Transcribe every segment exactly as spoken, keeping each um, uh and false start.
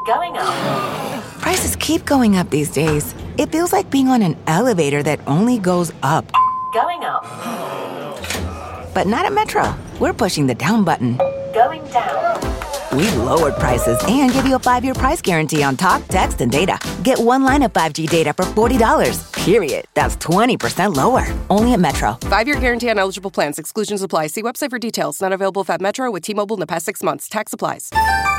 Going up. Prices keep going up these days. It feels like being on an elevator that only goes up. Going up. But not at Metro. We're pushing the down button. Going down. We've lowered prices and give you a five-year price guarantee on talk, text, and data. Get one line of five G data for forty dollars. Period. That's twenty percent lower. Only at Metro. Five-year guarantee on eligible plans. Exclusions apply. See website for details. Not available at Metro with T-Mobile in the past six months. Tax applies.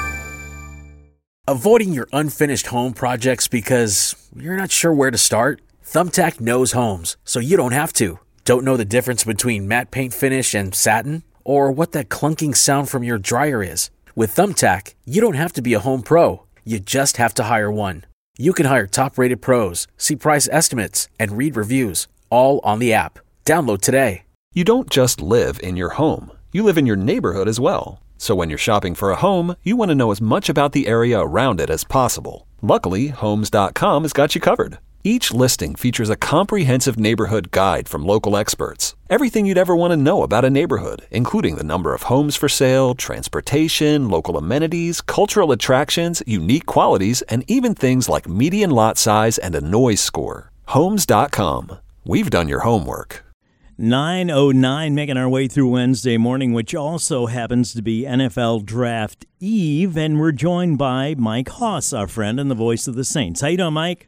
Avoiding your unfinished home projects because you're not sure where to start? Thumbtack knows homes, so you don't have to. Don't know the difference between matte paint finish and satin? Or what that clunking sound from your dryer is? With Thumbtack, you don't have to be a home pro. You just have to hire one. You can hire top-rated pros, see price estimates, and read reviews, all on the app. Download today. You don't just live in your home. You live in your neighborhood as well. So when you're shopping for a home, you want to know as much about the area around it as possible. Luckily, Homes dot com has got you covered. Each listing features a comprehensive neighborhood guide from local experts. Everything you'd ever want to know about a neighborhood, including the number of homes for sale, transportation, local amenities, cultural attractions, unique qualities, and even things like median lot size and a noise score. Homes dot com. We've done your homework. nine oh nine, making our way through Wednesday morning, which also happens to be N F L Draft Eve, and we're joined by Mike Hoss, our friend and the voice of the Saints. How you doing, Mike?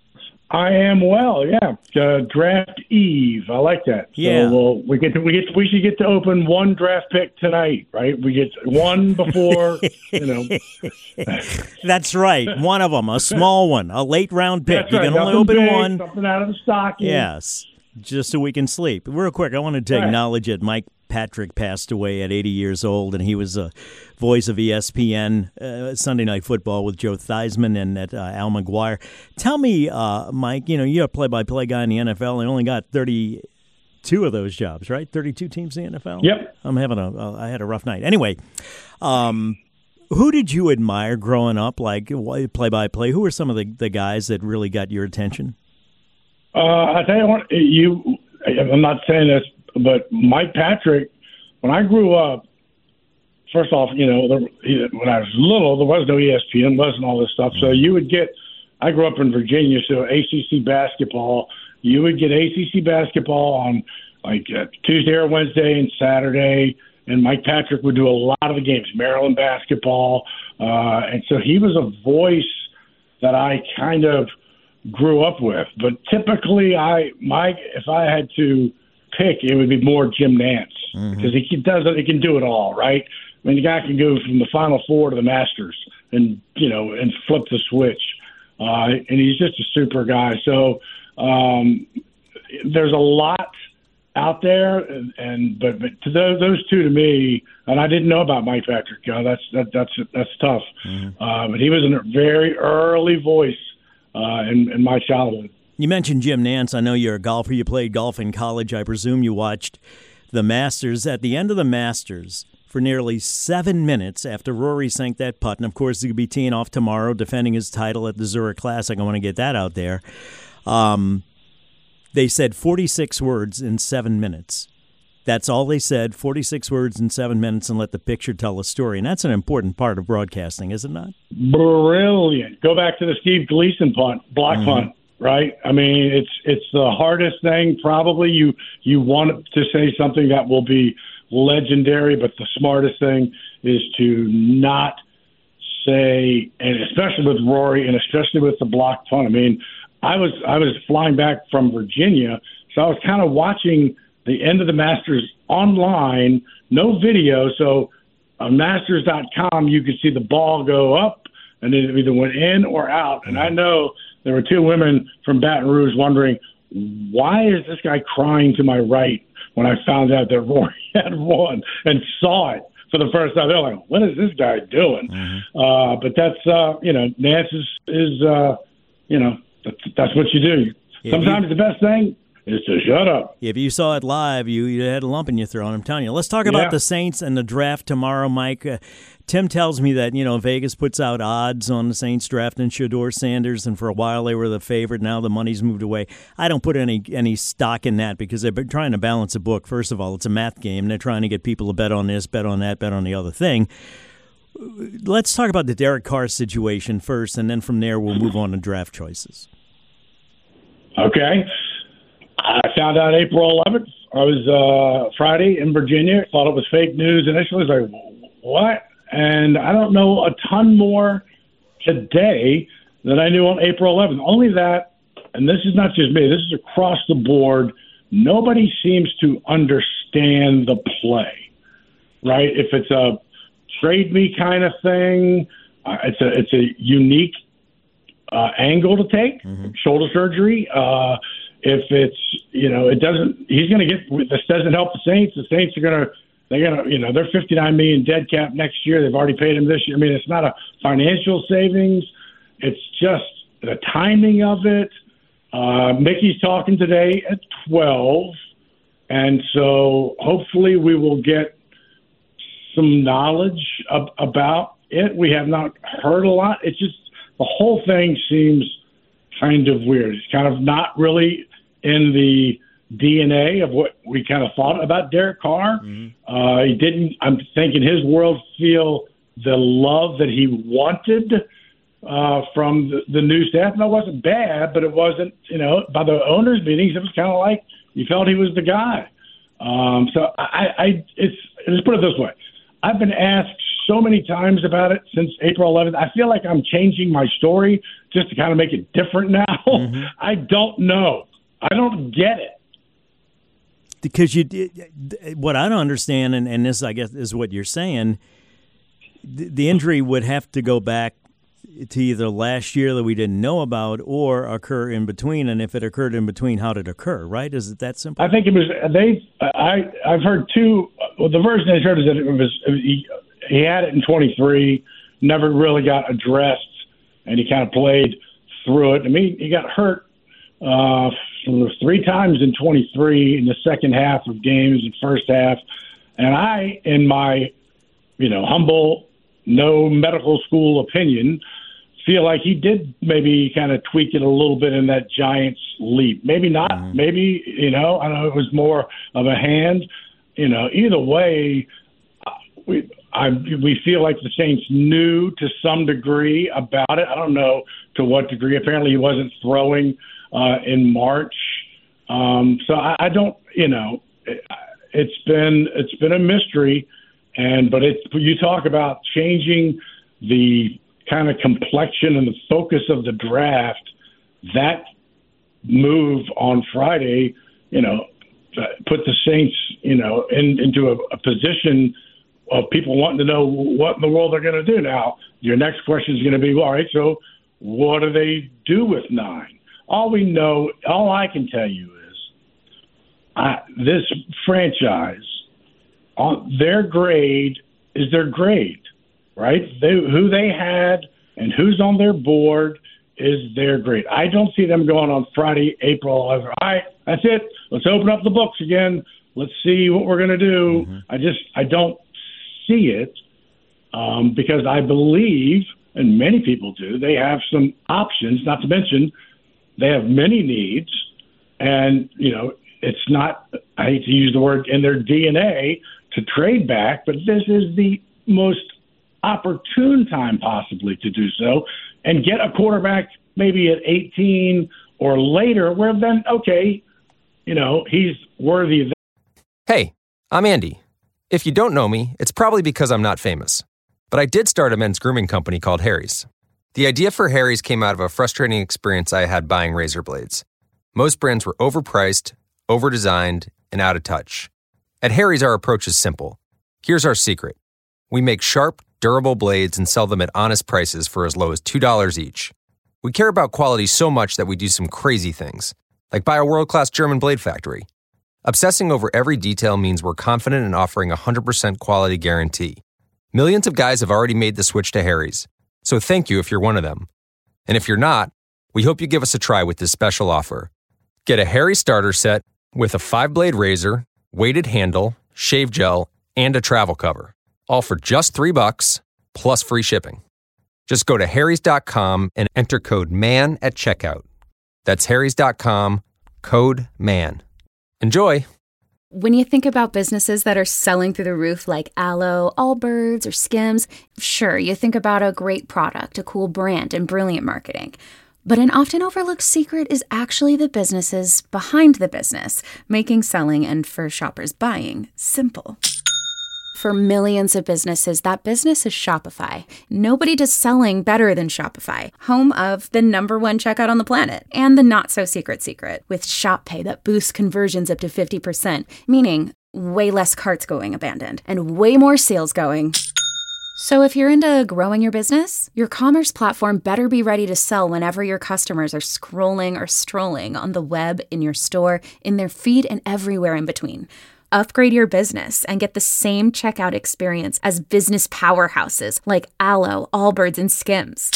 I am well, yeah. Uh, draft Eve, I like that. Yeah. So we'll, we get to, we get we should get to open one draft pick tonight, right? We get one before, you know. That's right, one of them, a small one, a late round pick. That's You right. can only Nothing open big, one. Something out of the stocking. Yes, just so we can sleep. Real quick, I wanted to Right. acknowledge that Mike Patrick passed away at eighty years old, and he was a voice of E S P N uh, Sunday Night Football with Joe Theismann and at uh, Al McGuire. Tell me, uh, Mike, you know, you're a play-by-play guy in the N F L. They only got thirty-two of those jobs, right? thirty-two teams in the N F L? Yep. I'm having a, uh, I had a rough night. Anyway, um, who did you admire growing up, like play-by-play? Who were some of the, the guys that really got your attention? Uh, I tell you what, you. I'm not saying this, but Mike Patrick, when I grew up, first off, you know, the, when I was little, there was no E S P N, wasn't all this stuff. So you would get, I grew up in Virginia, so A C C basketball, you would get A C C basketball on like uh, Tuesday or Wednesday and Saturday, and Mike Patrick would do a lot of the games, Maryland basketball. Uh, and so he was a voice that I kind of grew up with. But typically, I, Mike, if I had to pick, it would be more Jim Nantz, mm-hmm. because he does it, he can do it all, right? I mean, the guy can go from the Final Four to the Masters and, you know, and flip the switch. Uh, and he's just a super guy. So um, there's a lot out there, and, and but, but to those, those two to me, and I didn't know about Mike Patrick. You know, that's that, that's that's tough. Mm-hmm. Uh, but he was a very early voice uh, in, in my childhood. You mentioned Jim Nantz. I know you're a golfer. You played golf in college. I presume you watched the Masters. At the end of the Masters, for nearly seven minutes after Rory sank that putt, and of course he'll be teeing off tomorrow, defending his title at the Zurich Classic. I want to get that out there. Um, they said forty-six words in seven minutes. That's all they said, forty-six words in seven minutes, and let the picture tell a story. And that's an important part of broadcasting, is it not? Brilliant. Go back to the Steve Gleason punt, block mm-hmm. punt. Right. I mean, it's it's the hardest thing. Probably you you want to say something that will be legendary, but the smartest thing is to not say, and especially with Rory, and especially with the block punt. I mean, I was I was flying back from Virginia, so I was kind of watching the end of the Masters online, no video. So on Masters dot com, you could see the ball go up, and it either went in or out. And I know there were two women from Baton Rouge wondering, why is this guy crying to my right when I found out that Rory had won and saw it for the first time? They're like, what is this guy doing? Mm-hmm. Uh, but that's, uh, you know, Nantz is, is uh, you know, that's, that's what you do. If Sometimes you, the best thing is to shut up. If you saw it live, you, you had a lump in your throat, I'm telling you. Let's talk about yeah. the Saints and the draft tomorrow, Mike. Uh, Tim tells me that, you know, Vegas puts out odds on the Saints drafting Shedeur Sanders, and for a while they were the favorite. Now the money's moved away. I don't put any any stock in that because they've been trying to balance a book. First of all, it's a math game. They're trying to get people to bet on this, bet on that, bet on the other thing. Let's talk about the Derek Carr situation first, and then from there we'll move on to draft choices. Okay. I found out April eleventh. I was uh, Friday in Virginia. Thought it was fake news initially. I was like, what? And I don't know a ton more today than I knew on April eleventh. Only that, and this is not just me, this is across the board, nobody seems to understand the play, right? If it's a trade me kind of thing, uh, it's a it's a unique uh, angle to take, mm-hmm. shoulder surgery. Uh, if it's, you know, it doesn't, he's going to get, this doesn't help the Saints. The Saints are going to, they're going to, you know, they're fifty-nine million dead cap next year. They've already paid him this year. I mean, it's not a financial savings. It's just the timing of it. Uh, Mickey's talking today at twelve. And so hopefully we will get some knowledge of, about it. We have not heard a lot. It's just, the whole thing seems kind of weird. It's kind of not really in the D N A of what we kind of thought about Derek Carr. Mm-hmm. Uh, he didn't, I'm thinking his world, feel the love that he wanted uh, from the, the new staff. And that wasn't bad, but it wasn't, you know, by the owners' meetings, it was kind of like you felt he was the guy. Um, so I, I, it's, let's put it this way. I've been asked so many times about it since April eleventh. I feel like I'm changing my story just to kind of make it different now. Mm-hmm. I don't know. I don't get it. Because you, what I don't understand, and, and this, I guess, is what you're saying, the, the injury would have to go back to either last year that we didn't know about or occur in between. And if it occurred in between, how did it occur, right? Is it that simple? I think it was, they, I, I've heard two, well, the version I heard is that it was, he, he had it in twenty-three, never really got addressed, and he kind of played through it. I mean, he got hurt uh, three times in twenty-three in the second half of games and first half. And I, in my, you know, humble, no medical school opinion, feel like he did maybe kind of tweak it a little bit in that Giants leap. Maybe not. Mm-hmm. Maybe, you know, I know it was more of a hand. You know, either way, we I, we feel like the Saints knew to some degree about it. I don't know to what degree. Apparently he wasn't throwing uh, in March. Um, so I, I don't, you know, it, it's been it's been a mystery. And but it's, you talk about changing the kind of complexion and the focus of the draft, that move on Friday, you know, put the Saints, you know, in, into a, a position of people wanting to know what in the world they're going to do. Now, your next question is going to be, all right, so what do they do with nine? All we know, all I can tell you is I, this franchise, on their grade is their grade, right? They, who they had and who's on their board is their grade. I don't see them going on Friday, April eleventh. All right, that's it. Let's open up the books again. Let's see what we're going to do. Mm-hmm. I just, I don't see it um, because I believe, and many people do, they have some options, not to mention they have many needs. And, you know, it's not, I hate to use the word, in their D N A to trade back, but this is the most opportune time possibly to do so and get a quarterback maybe at eighteen or later where then, okay, you know, he's worthy of that. Hey, I'm Andy. If you don't know me, it's probably because I'm not famous. But I did start a men's grooming company called Harry's. The idea for Harry's came out of a frustrating experience I had buying razor blades. Most brands were overpriced, overdesigned, and out of touch. At Harry's, our approach is simple. Here's our secret. We make sharp, durable blades and sell them at honest prices for as low as two dollars each. We care about quality so much that we do some crazy things, like buy a world-class German blade factory. Obsessing over every detail means we're confident in offering a one hundred percent quality guarantee. Millions of guys have already made the switch to Harry's, so thank you if you're one of them. And if you're not, we hope you give us a try with this special offer. Get a Harry's starter set with a five-blade razor, weighted handle, shave gel, and a travel cover, all for just three bucks plus free shipping. Just go to harrys dot com and enter code MAN at checkout. That's harrys dot com, code MAN. Enjoy. When you think about businesses that are selling through the roof like Aloe, Allbirds, or Skims, sure, you think about a great product, a cool brand, and brilliant marketing. But an often overlooked secret is actually the businesses behind the business, making selling and for shoppers buying simple. For millions of businesses, that business is Shopify. Nobody does selling better than Shopify, home of the number one checkout on the planet, and the not-so-secret secret, with Shop Pay that boosts conversions up to fifty percent, meaning way less carts going abandoned, and way more sales going. So if you're into growing your business, your commerce platform better be ready to sell whenever your customers are scrolling or strolling on the web, in your store, in their feed, and everywhere in between. Upgrade your business and get the same checkout experience as business powerhouses like Aloe, Allbirds, and Skims.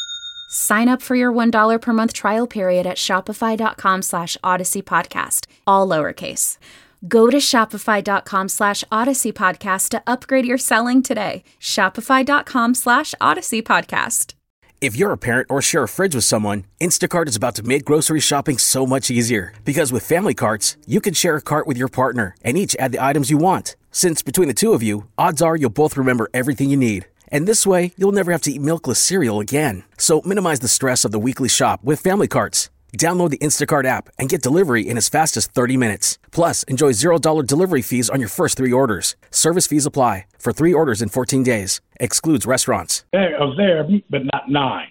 Sign up for your one dollar per month trial period at shopify.com slash Odyssey Podcast, all lowercase. Go to shopify.com slash Odyssey Podcast to upgrade your selling today. Shopify.com slash Odyssey Podcast. If you're a parent or share a fridge with someone, Instacart is about to make grocery shopping so much easier. Because with Family Carts, you can share a cart with your partner and each add the items you want. Since between the two of you, odds are you'll both remember everything you need. And this way, you'll never have to eat milkless cereal again. So minimize the stress of the weekly shop with Family Carts. Download the Instacart app and get delivery in as fast as thirty minutes. Plus, enjoy zero dollars delivery fees on your first three orders. Service fees apply for three orders in fourteen days. Excludes restaurants. I was there, but not nine.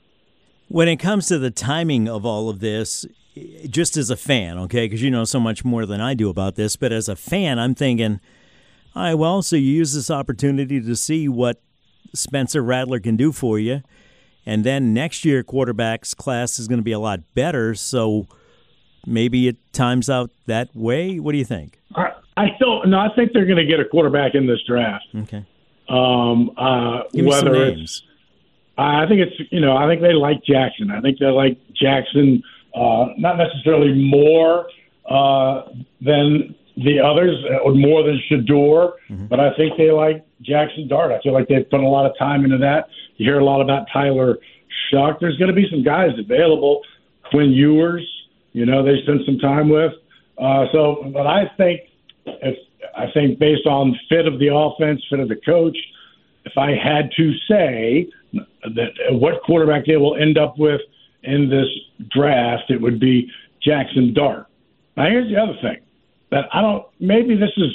When it comes to the timing of all of this, just as a fan, okay, because you know so much more than I do about this, but as a fan, I'm thinking, all right, well, so you use this opportunity to see what Spencer Rattler can do for you. And then next year, quarterbacks class is going to be a lot better, so maybe it times out that way. What do you think? I, I still no. I think they're going to get a quarterback in this draft. Okay. Um, uh, Give me whether some it's, names. I think it's you know I think they like Jackson. I think they like Jackson uh, not necessarily more uh, than the others, or more than Shador, mm-hmm. but I think they like Jackson Dart. I feel like they've put a lot of time into that. You hear a lot about Tyler Shuck. There's going to be some guys available. Quinn Ewers, you know, they spent some time with. Uh, so, but I think if I think based on fit of the offense, fit of the coach, if I had to say that what quarterback they will end up with in this draft, it would be Jackson Dart. Now, here's the other thing that I don't. Maybe this is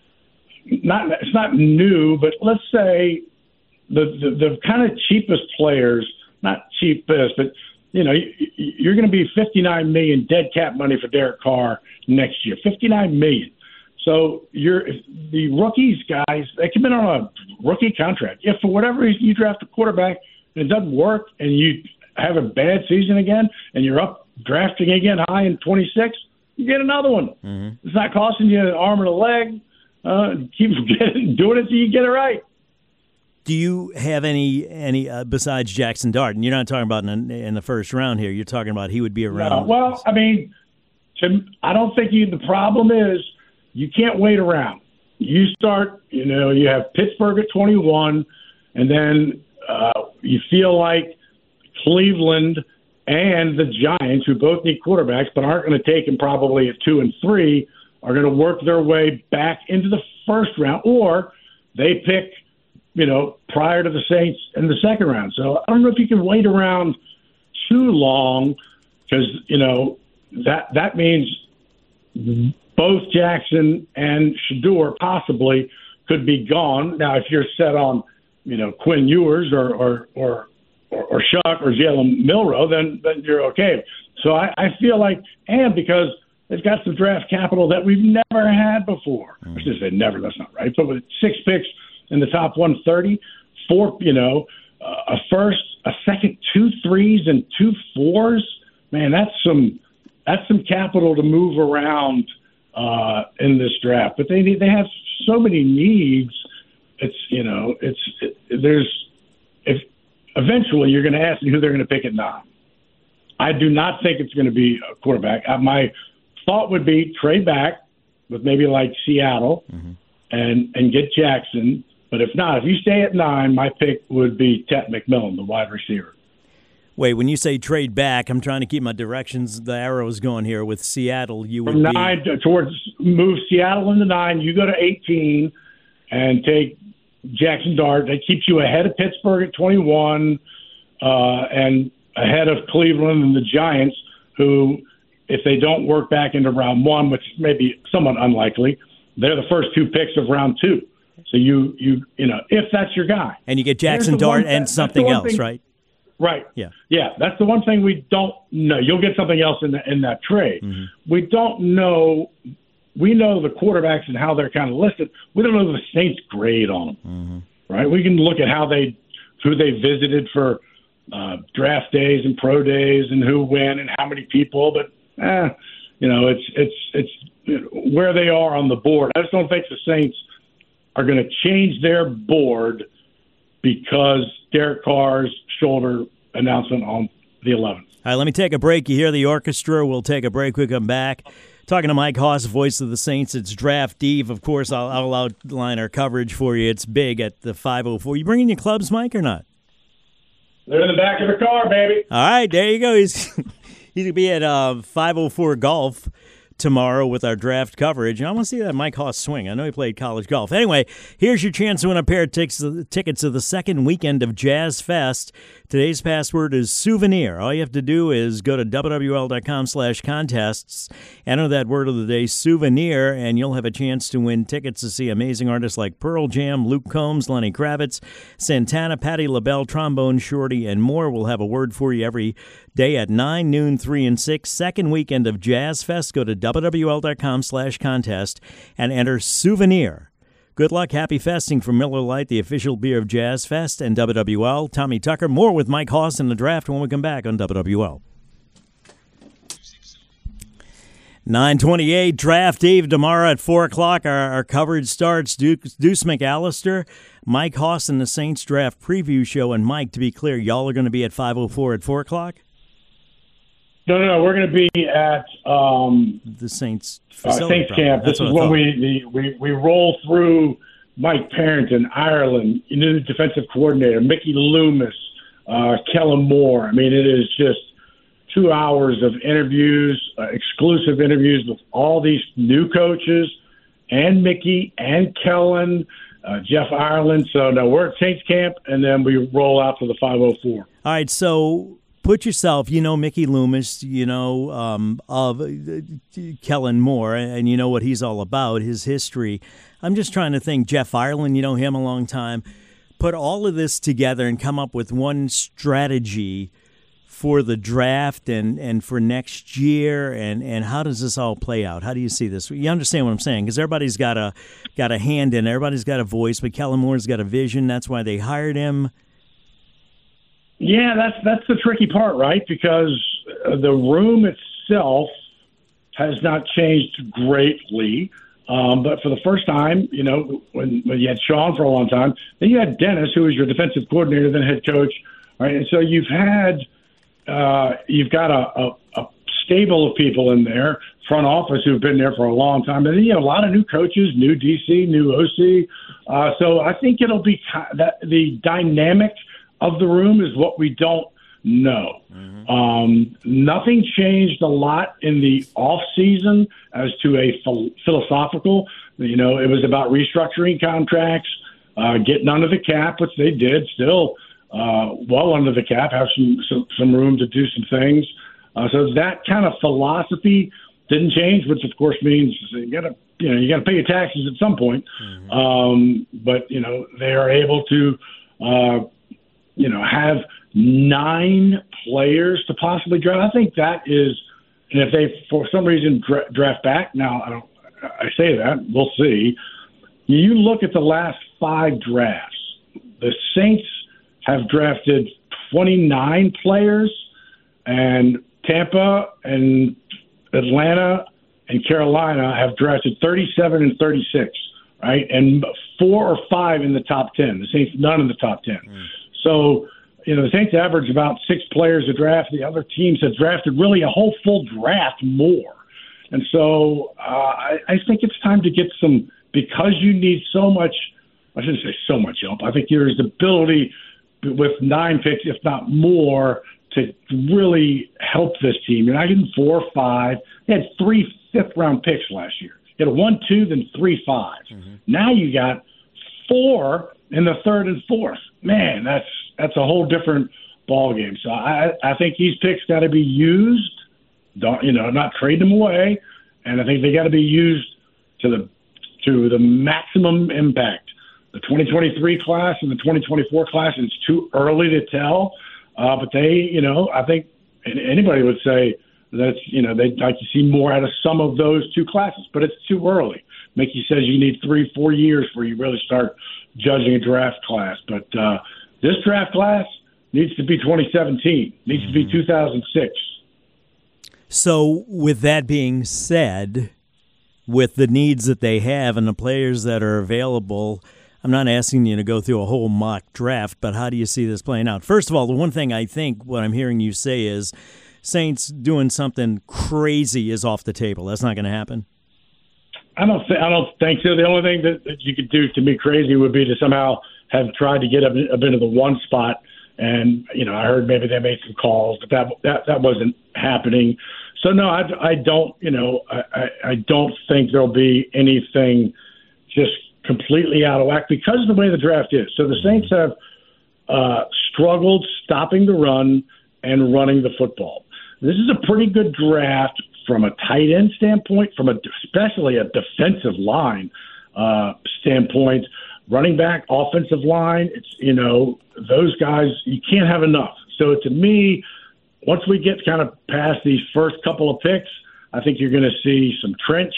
not. It's not new, but let's say. The, the the kind of cheapest players, not cheapest, but you know, you, you're going to be fifty-nine million dollars dead cap money for Derek Carr next year. fifty-nine million dollars. So you're the rookies, guys. They come in on a rookie contract. If for whatever reason you draft a quarterback and it doesn't work, and you have a bad season again, and you're up drafting again high in twenty-six, you get another one. Mm-hmm. It's not costing you an arm and a leg. Uh, keep getting, doing it till you get it right. Do you have any any uh, besides Jackson Dart? And you're not talking about in, in the first round here. You're talking about he would be around. No, well, I mean, to, I don't think you, the problem is you can't wait around. You start, you know, you have Pittsburgh at twenty-one, and then uh, you feel like Cleveland and the Giants, who both need quarterbacks but aren't going to take them probably at two and three, are going to work their way back into the first round, or they pick. You know, prior to the Saints in the second round. So I don't know if you can wait around too long because, you know, that that means both Jackson and Shador possibly could be gone. Now, if you're set on, you know, Quinn Ewers or or or, or, or Shuck or Jalen Milroe, then, then you're okay. So I, I feel like, and because they've got some draft capital that we've never had before. Mm-hmm. I should say never, that's not right. But with six picks, in the top one thirty, four, you know, uh, a first, a second, two threes, and two fours. Man, that's some that's some capital to move around uh, in this draft. But they need, they have so many needs. It's you know, it's it, there's if eventually you're going to ask me who they're going to pick at nine. I do not think it's going to be a quarterback. Uh, my thought would be trade back with maybe like Seattle mm-hmm. and and get Jackson. But if not, if you stay at nine, my pick would be Ted McMillan, the wide receiver. Wait, when you say trade back, I'm trying to keep my directions, the arrows going here. With Seattle, you would From be... nine to, towards move Seattle into nine. You go to eighteen and take Jackson Dart. That keeps you ahead of Pittsburgh at twenty-one uh, and ahead of Cleveland and the Giants, who, if they don't work back into round one, which may be somewhat unlikely, they're the first two picks of round two. So you, you, you know, if that's your guy. And you get Jackson Dart one, and something else, thing, right? Right. Yeah. Yeah. That's the one thing we don't know. You'll get something else in the, in that trade. Mm-hmm. We don't know. We know the quarterbacks and how they're kind of listed. We don't know the Saints' grade on them. Mm-hmm. Right. We can look at how they, who they visited for uh, draft days and pro days and who win and how many people. But eh, you know, it's it's it's you know, where they are on the board. I just don't think the Saints are going to change their board because Derek Carr's shoulder announcement on the eleventh. All right, let me take a break. You hear the orchestra. We'll take a break. We'll come back. Talking to Mike Hoss, voice of the Saints. It's Draft Eve. Of course, I'll, I'll outline our coverage for you. It's big at the five oh four. You bringing your clubs, Mike, or not? They're in the back of the car, baby. All right, there you go. He's, he's going to be at uh, five oh four Golf tomorrow with our draft coverage. And I want to see that Mike Hoss swing. I know he played college golf. Anyway, here's your chance to win a pair of tickets to the second weekend of Jazz Fest. Today's password is souvenir. All you have to do is go to W W L dot com slash contests, enter that word of the day, souvenir, and you'll have a chance to win tickets to see amazing artists like Pearl Jam, Luke Combs, Lenny Kravitz, Santana, Patti LaBelle, Trombone Shorty, and more. We'll have a word for you every day at nine, noon, three, and six. Second weekend of Jazz Fest. Go to W W L dot com slash contest and enter souvenir. Good luck, happy festing from Miller Lite, the official beer of Jazz Fest and W W L. Tommy Tucker, more with Mike Hoss in the draft when we come back on W W L. nine twenty-eight, Draft Eve tomorrow at four o'clock. Our, our coverage starts. Deuce, Deuce McAllister, Mike Hoss in the Saints Draft Preview Show. And Mike, to be clear, y'all are going to be at five oh four at four o'clock? No, no, no. We're going to be at um, the Saints uh, facility. Saints camp. This is when we, the, we we roll through Mike Parrington, Ireland, new defensive coordinator, Mickey Loomis, uh, Kellen Moore. I mean, it is just two hours of interviews, uh, exclusive interviews with all these new coaches and Mickey and Kellen, uh, Jeff Ireland. So, no, we're at Saints camp, and then we roll out to the five oh four. All right, so put yourself, you know Mickey Loomis, you know um, of uh, Kellen Moore, and you know what he's all about, his history. I'm just trying to think, Jeff Ireland, you know him a long time. Put all of this together and come up with one strategy for the draft and, and for next year, and, and how does this all play out? How do you see this? You understand what I'm saying? Because everybody's got a, got a hand in it. Everybody's got a voice, but Kellen Moore's got a vision. That's why they hired him. Yeah, that's that's the tricky part, right? Because the room itself has not changed greatly. Um, but for the first time, you know, when, when you had Sean for a long time, then you had Dennis, who was your defensive coordinator, then head coach, right? And so you've had uh, you've got a, a, a stable of people in there, front office, who've been there for a long time, and then you have a lot of new coaches, new D C, new O C. Uh, so I think it'll be that the dynamic of the room is what we don't know. Mm-hmm. Um, nothing changed a lot in the off season as to a ph- philosophical. You know, it was about restructuring contracts, uh, getting under the cap, which they did, still uh, well under the cap, have some some, some room to do some things. Uh, so that kind of philosophy didn't change, which of course means you got to you know you got to pay your taxes at some point. Mm-hmm. Um, but you know they are able to. Uh, you know, have nine players to possibly draft. I think that is, and if they, for some reason, dra- draft back, now I don't, I say that, we'll see. You look at the last five drafts, the Saints have drafted twenty-nine players, and Tampa and Atlanta and Carolina have drafted thirty-seven and thirty-six, right? And four or five in the top ten. The Saints, none in the top ten. Mm. So, you know, the Saints average about six players a draft. The other teams have drafted really a whole full draft more. And so uh, I, I think it's time to get some, because you need so much, I shouldn't say so much help. I think there is the ability with nine picks, if not more, to really help this team. You're not getting four or five. They had three fifth-round picks last year. You had a one, two, then three fives. Mm-hmm. Now you got four in the third and fourth. Man, that's that's a whole different ball game. So I, I think these picks got to be used. Don't you know? Not trade them away, and I think they got to be used to the to the maximum impact. The twenty twenty-three class and the twenty twenty-four class, it's too early to tell. Uh, but they, you know, I think anybody would say that, you know, they'd like to see more out of some of those two classes, but it's too early. Mickey says you need three, four years before you really start judging a draft class. But uh, this draft class needs to be twenty seventeen, needs to be two thousand six. So with that being said, with the needs that they have and the players that are available, I'm not asking you to go through a whole mock draft, but how do you see this playing out? First of all, the one thing I think what I'm hearing you say is Saints doing something crazy is off the table. That's not going to happen. I don't. Th- I don't think so. The only thing that, that you could do to be crazy would be to somehow have tried to get up, up into the one spot. And you know, I heard maybe they made some calls, but that that, that wasn't happening. So no, I, I don't. You know, I, I don't think there'll be anything just completely out of whack because of the way the draft is. So the Saints have uh, struggled stopping the run and running the football. This is a pretty good draft from a tight end standpoint, from a especially a defensive line uh, standpoint, running back, offensive line. It's, you know, those guys, you can't have enough. So to me, once we get kind of past these first couple of picks, I think you're going to see some trench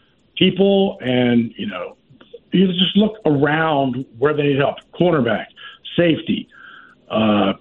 people and, you know, you just look around where they need help. Cornerback, safety, uh,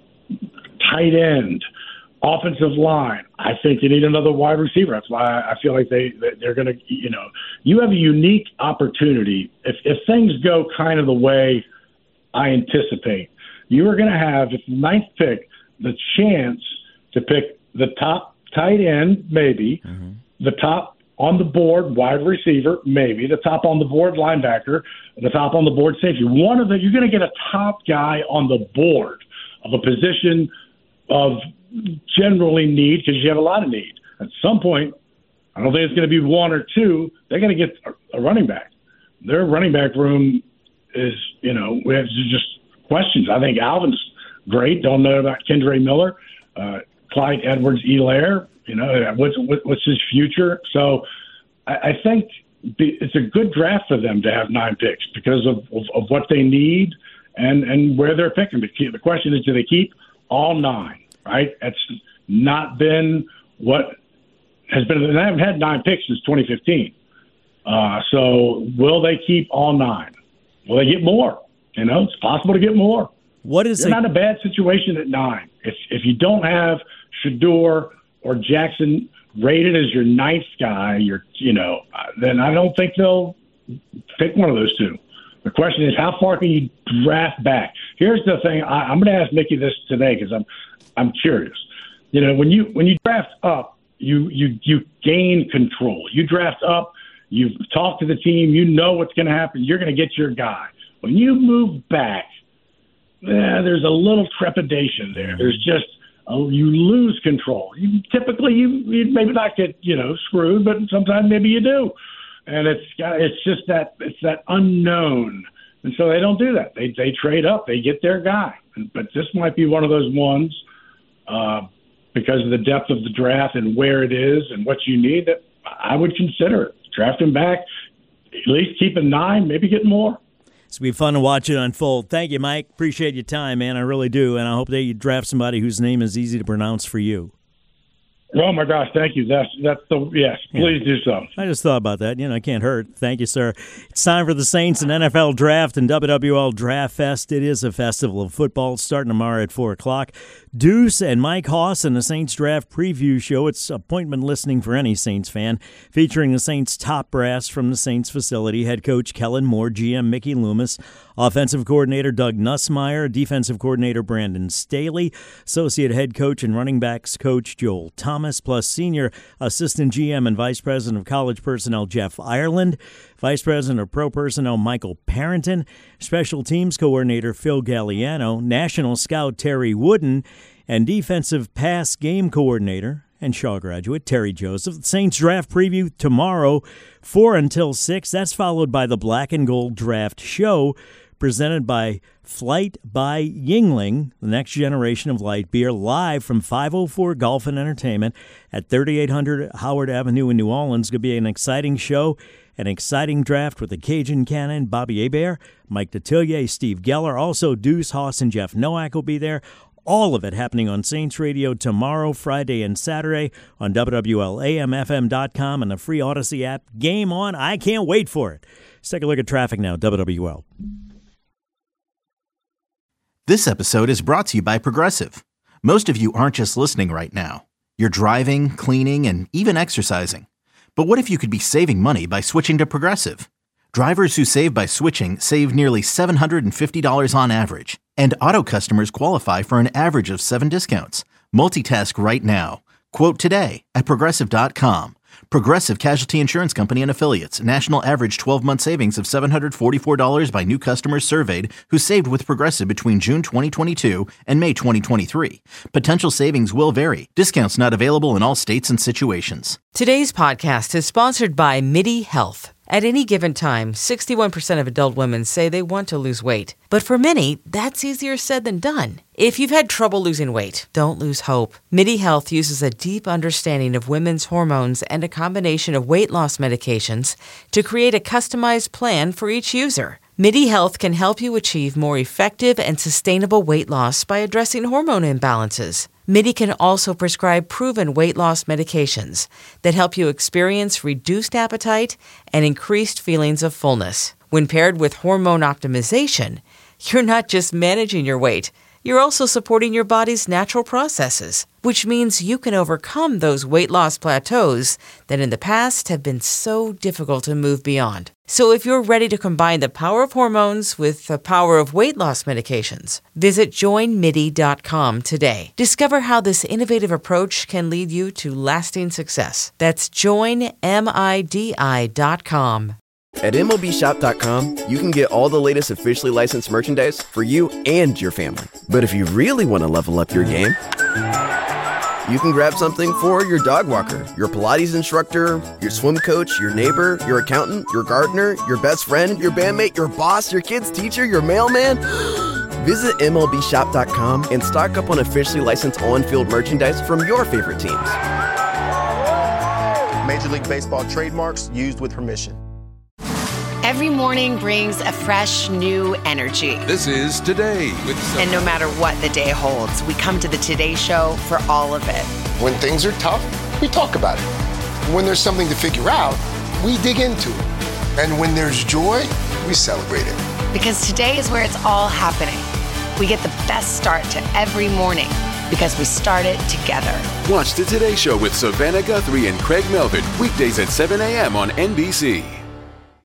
tight end, offensive line. I think you need another wide receiver. That's why I feel like they, they're going to, you know, you have a unique opportunity. If, if things go kind of the way I anticipate, you are going to have, at the ninth pick, the chance to pick the top tight end, maybe, mm-hmm. the top on the board wide receiver, maybe, the top on the board linebacker, the top on the board safety. One of the, you're going to get a top guy on the board of a position of generally need, because you have a lot of need. At some point, I don't think it's going to be one or two. They're going to get a running back. Their running back room is, you know, we have just questions. I think Alvin's great. Don't know about Kendre Miller, uh, Clyde Edwards-Helaire. You know, what's what's his future? So I, I think it's a good draft for them to have nine picks because of, of, of what they need and, and where they're picking. The question is, do they keep all nine, right? That's not been what has been. They haven't had nine picks since twenty fifteen. Uh, so will they keep all nine? Will they get more? You know, it's possible to get more. What is You're it? not in a bad situation at nine. If, if you don't have Shedeur or Jackson rated as your ninth guy, you're, you know, then I don't think they'll pick one of those two. The question is, how far can you draft back? Here's the thing. I, I'm going to ask Mickey this today because I'm, I'm curious. You know, when you when you draft up, you you you gain control. You draft up. You've talked to the team. You know what's going to happen. You're going to get your guy. When you move back, eh, there's a little trepidation there. There's just Oh, you lose control. You typically you you maybe not get you know screwed, but sometimes maybe you do, and it's got it's just that it's that unknown, and so they don't do that. They they trade up, they get their guy, but this might be one of those ones uh, because of the depth of the draft and where it is and what you need that I would consider it. Draft him back, at least keep a nine, maybe get more. It's going to be fun to watch it unfold. Thank you, Mike. Appreciate your time, man. I really do. And I hope that you draft somebody whose name is easy to pronounce for you. Oh, my gosh. Thank you. That's, that's the, yes, please yeah. do so. I just thought about that. You know, it can't hurt. Thank you, sir. It's time for the Saints and N F L Draft and W W L Draft Fest. It is a festival of football starting tomorrow at four o'clock. Deuce and Mike Hoss and the Saints Draft Preview Show. It's appointment listening for any Saints fan, featuring the Saints top brass from the Saints facility, head coach Kellen Moore, G M Mickey Loomis, offensive coordinator Doug Nussmeier, defensive coordinator Brandon Staley, associate head coach and running backs coach Joel Thomas, plus senior assistant G M and vice president of college personnel Jeff Ireland, vice president of pro personnel Michael Parrington, special teams coordinator Phil Galliano, national scout Terry Wooden, and defensive pass game coordinator and Shaw graduate Terry Joseph. The Saints draft preview tomorrow, four until six. That's followed by the Black and Gold Draft Show, presented by Flight by Yingling, the next generation of light beer, live from five oh four Golf and Entertainment at thirty-eight hundred Howard Avenue in New Orleans. It's going to be an exciting show, an exciting draft with the Cajun Cannon, Bobby Hebert, Mike Detillier, Steve Geller. Also, Deuce Hoss and Jeff Nowak will be there. All of it happening on Saints Radio tomorrow, Friday, and Saturday on W W L A M F M dot com and the free Odyssey app. Game on. I can't wait for it. Let's take a look at traffic now, W W L. This episode is brought to you by Progressive. Most of you aren't just listening right now. You're driving, cleaning, and even exercising. But what if you could be saving money by switching to Progressive? Drivers who save by switching save nearly seven hundred fifty dollars on average. And auto customers qualify for an average of seven discounts. Multitask right now. Quote today at Progressive dot com. Progressive Casualty Insurance Company and Affiliates. National average twelve-month savings of seven hundred forty-four dollars by new customers surveyed who saved with Progressive between June twenty twenty-two and May twenty twenty-three. Potential savings will vary. Discounts not available in all states and situations. Today's podcast is sponsored by MIDI Health. At any given time, sixty-one percent of adult women say they want to lose weight. But for many, that's easier said than done. If you've had trouble losing weight, don't lose hope. MIDI Health uses a deep understanding of women's hormones and a combination of weight loss medications to create a customized plan for each user. MIDI Health can help you achieve more effective and sustainable weight loss by addressing hormone imbalances. MIDI can also prescribe proven weight loss medications that help you experience reduced appetite and increased feelings of fullness. When paired with hormone optimization, you're not just managing your weight, you're also supporting your body's natural processes, which means you can overcome those weight loss plateaus that in the past have been so difficult to move beyond. So if you're ready to combine the power of hormones with the power of weight loss medications, visit join midi dot com today. Discover how this innovative approach can lead you to lasting success. That's join midi dot com. At M L B shop dot com, you can get all the latest officially licensed merchandise for you and your family. But if you really want to level up your game, you can grab something for your dog walker, your Pilates instructor, your swim coach, your neighbor, your accountant, your gardener, your best friend, your bandmate, your boss, your kid's teacher, your mailman. Visit M L B shop dot com and stock up on officially licensed on-field merchandise from your favorite teams. Major League Baseball trademarks used with permission. Every morning brings a fresh, new energy. This is Today with Sophie. And no matter what the day holds, we come to the Today Show for all of it. When things are tough, we talk about it. When there's something to figure out, we dig into it. And when there's joy, we celebrate it. Because today is where it's all happening. We get the best start to every morning because we start it together. Watch the Today Show with Savannah Guthrie and Craig Melvin, weekdays at seven a.m. on N B C.